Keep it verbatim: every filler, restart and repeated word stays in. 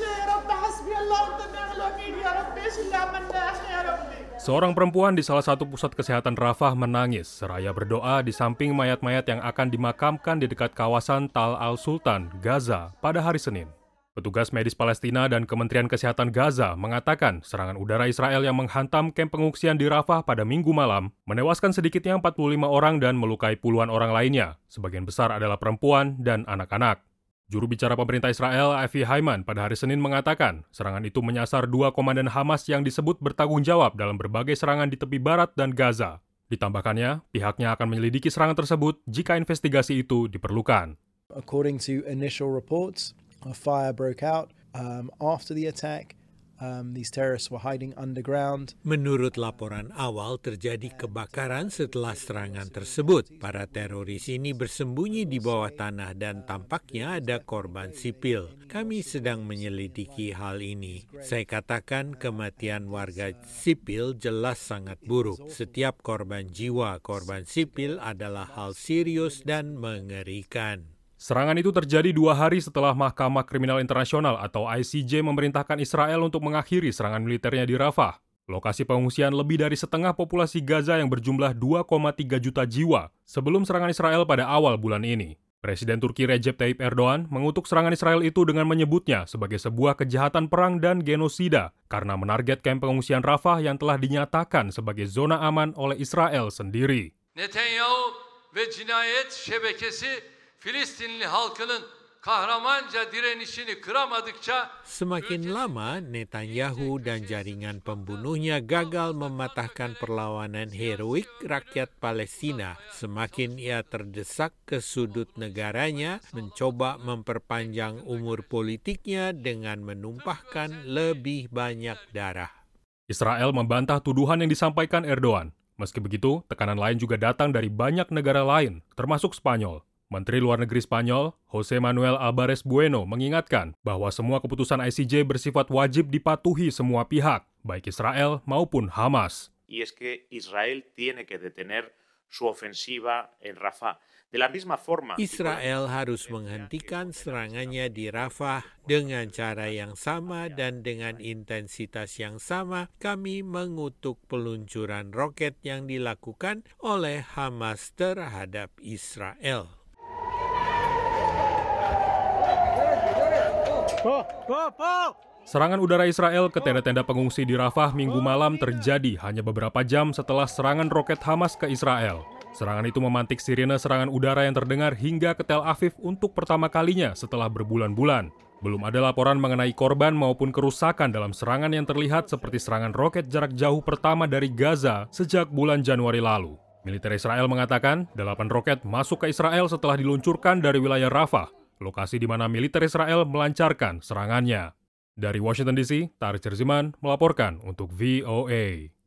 Seorang perempuan di salah satu pusat kesehatan Rafah menangis seraya berdoa di samping mayat-mayat yang akan dimakamkan di dekat kawasan Tal Al-Sultan, Gaza pada hari Senin. Petugas medis Palestina dan Kementerian Kesehatan Gaza mengatakan serangan udara Israel yang menghantam kamp pengungsian di Rafah pada Minggu malam menewaskan sedikitnya empat puluh lima orang dan melukai puluhan orang lainnya. Sebagian besar adalah perempuan dan anak-anak. Juru bicara pemerintah Israel, Avi Haiman, pada hari Senin mengatakan serangan itu menyasar dua komandan Hamas yang disebut bertanggung jawab dalam berbagai serangan di tepi barat dan Gaza. Ditambahkannya, pihaknya akan menyelidiki serangan tersebut jika investigasi itu diperlukan. According to initial reports, a fire broke out um, after the attack. Um, these terrorists were hiding underground. Menurut laporan awal, terjadi kebakaran setelah serangan tersebut. Para teroris ini bersembunyi di bawah tanah dan tampaknya ada korban sipil. Kami sedang menyelidiki hal ini. Saya katakan kematian warga sipil jelas sangat buruk. Setiap korban jiwa, korban sipil adalah hal serius dan mengerikan. Serangan itu terjadi dua hari setelah Mahkamah Kriminal Internasional atau I C J memerintahkan Israel untuk mengakhiri serangan militernya di Rafah. Lokasi pengungsian lebih dari setengah populasi Gaza yang berjumlah dua koma tiga juta jiwa sebelum serangan Israel pada awal bulan ini. Presiden Turki Recep Tayyip Erdogan mengutuk serangan Israel itu dengan menyebutnya sebagai sebuah kejahatan perang dan genosida karena menarget kamp pengungsian Rafah yang telah dinyatakan sebagai zona aman oleh Israel sendiri. Netanyahu ve cinayet şebekesi Filistinli halkının kahramanca direnişini kıramadıkça semakin lama Netanyahu dan jaringan pembunuhnya gagal mematahkan perlawanan heroik rakyat Palestina, semakin ia terdesak ke sudut negaranya mencoba memperpanjang umur politiknya dengan menumpahkan lebih banyak darah. Israel membantah tuduhan yang disampaikan Erdogan. Meski begitu, tekanan lain juga datang dari banyak negara lain, termasuk Spanyol. Menteri Luar Negeri Spanyol, José Manuel Álvarez Bueno, mengingatkan bahwa semua keputusan I C J bersifat wajib dipatuhi semua pihak, baik Israel maupun Hamas. Y es que Israel tiene que detener su ofensiva en Rafah. De la misma forma, Israel harus menghentikan serangannya di Rafah dengan cara yang sama dan dengan intensitas yang sama. Kami mengutuk peluncuran roket yang dilakukan oleh Hamas terhadap Israel. Serangan udara Israel ke tenda-tenda pengungsi di Rafah Minggu malam terjadi hanya beberapa jam setelah serangan roket Hamas ke Israel. Serangan itu memantik sirine serangan udara yang terdengar hingga ke Tel Aviv untuk pertama kalinya setelah berbulan-bulan. Belum ada laporan mengenai korban maupun kerusakan dalam serangan yang terlihat seperti serangan roket jarak jauh pertama dari Gaza sejak bulan Januari lalu. Militer Israel mengatakan delapan roket masuk ke Israel setelah diluncurkan dari wilayah Rafah, lokasi di mana militer Israel melancarkan serangannya. Dari Washington D C, Tarik Jerziman melaporkan untuk V O A.